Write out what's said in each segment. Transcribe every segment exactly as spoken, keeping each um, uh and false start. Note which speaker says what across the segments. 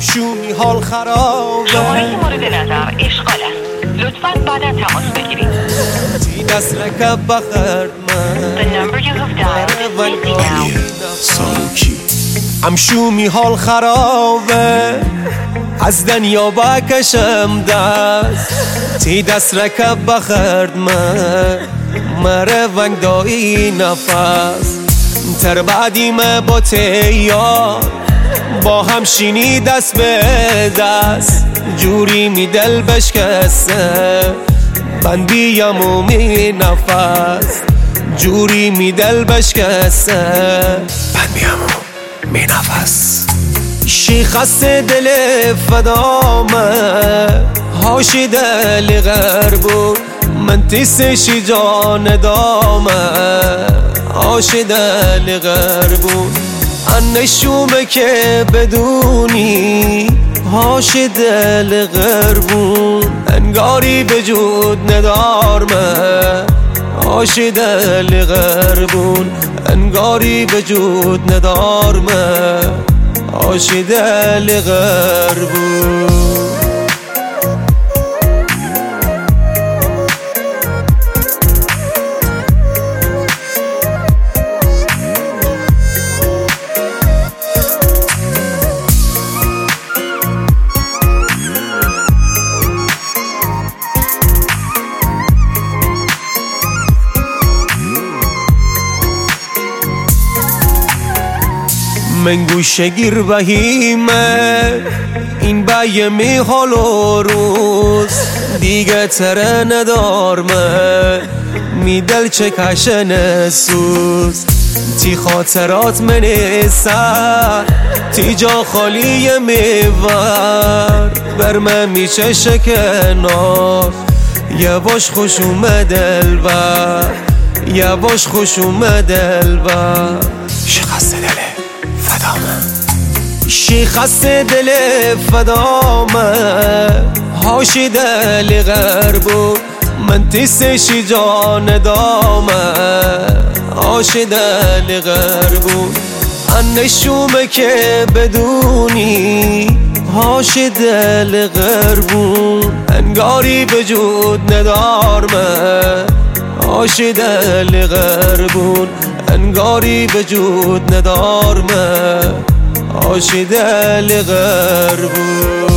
Speaker 1: شومی حال خرابه.
Speaker 2: شماره مورد نظر اشغال است. لطفاً بعدا تماس بگیرید.
Speaker 1: تی دست رکب بخرد من
Speaker 2: The number you have dialed is busy now.
Speaker 3: سالوکی
Speaker 1: ام شومی حال خرابه، از دنیا بکشم دست. تی دست رکب بخرد من مره ونگ دایی نفس. تر بعدیم با تیار با هم شینی دست به دست. جوری می دل بشکسته من بیم و می نفس. جوری می دل بشکسته
Speaker 3: من میم و می نفس.
Speaker 1: شی خسته دل فدامه هاشی دل غربو من تیسشی جان دامه هاشی دل غربو انشومه که بدونی هاشی دل غربون انگاری وجود ندارمه هاشی دل غربون انگاری وجود ندارمه هاشی دل غربون. من گوشه گیر بهیمه این بیمی حال و روز دیگه تره ندارمه می دل چه کشن سوز. تی خاطرات من سر تی جا خالی میور بر من میشه شکنار. یه باش خوش اومد دلبر یه باش خوش اومد دلبر.
Speaker 3: شکست دل فدامه
Speaker 1: شی خسته دل فدامه هاشی دل غربو من تیسشی جان دامه هاشی دل غربو انشومه که بدونی هاشی دل غربون انگاری وجود ندارمه هاشی دل غربون انگاری وجود ندارمه هاشی دل غربون.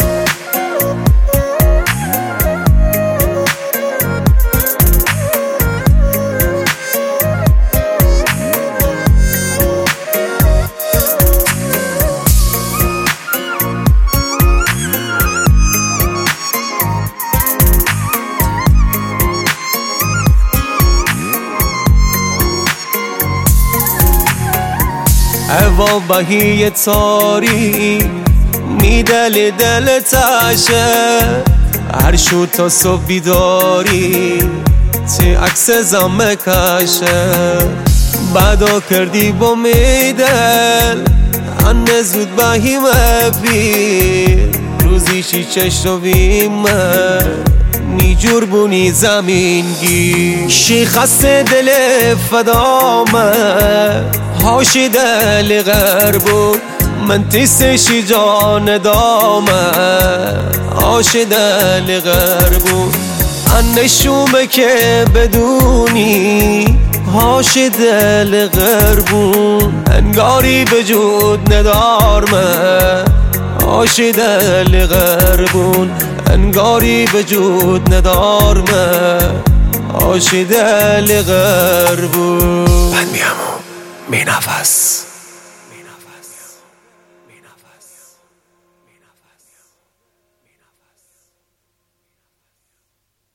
Speaker 1: هوا بهی تاری می دل دل تشه هر شو تا صبح بیداری تی عکس زمه کشه. بعدا کردی با می دل انه زود بهی مبیر روزی شی چش رو بیمه نیجور بونی زمین گیر. شی خسته دل فدامه هاشی دل غربو من تیسشی جان دامه هاشی دل غربو انشومه که بدونی هاشی دل غربون انگاری وجود ندارمه هاشی دل غربون انگاری وجود ندارمه هاشی دل غربون.
Speaker 3: من میم و می نفس.